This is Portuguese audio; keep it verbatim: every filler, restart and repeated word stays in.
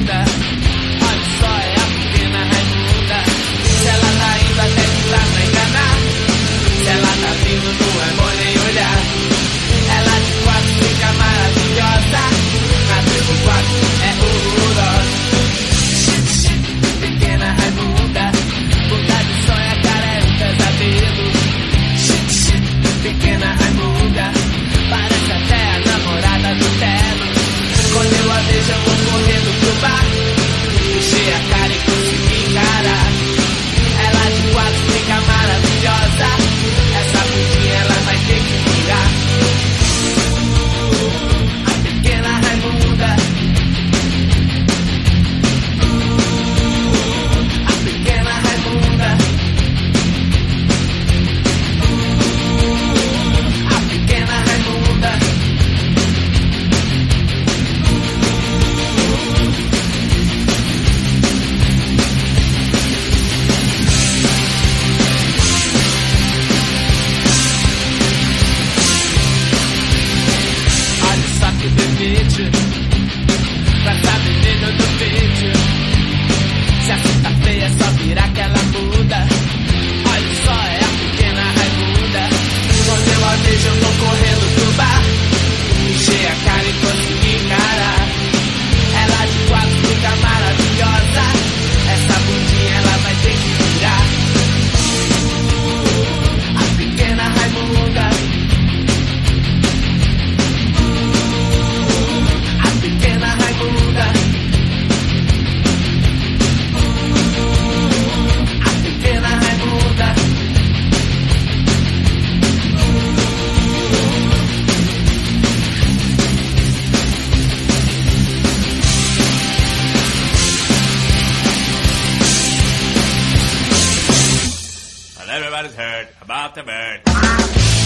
Raimunda. Olha só, é a pequena Raimunda. Se ela tá indo até que lá pra enganar. Se ela tá vindo, não é bom nem olhar. Ela de quatro fica maravilhosa. Na tribo quatro é horrorosa. Pequena Raimunda, bunda de sonha, cara é um pesadelo. Pequena Raimunda, parece até a namorada do Telo. Quando eu a vejo eu vou correndo pro bar. Fechei a cara e consegui encarar. Ela de quatro fica maravilhosa. Essa bundinha ela vai ter que virar. A pequena Raimunda. A pequena Raimunda. A pequena Raimunda. Olha só que bebete, pra tá menino do vídeo. Se a tá feia é só virar que ela muda. Olha só, é a pequena Raimunda. Quando eu a vejo eu tô correndo pro bar. Enchei a cara e consegui encarar. Ela de quatro fica maravilhosa. Essa bundinha ela vai ter que virar. A pequena Raimunda. A pequena Raimunda. A pequena Raimunda. Well, everybody's heard about the bird.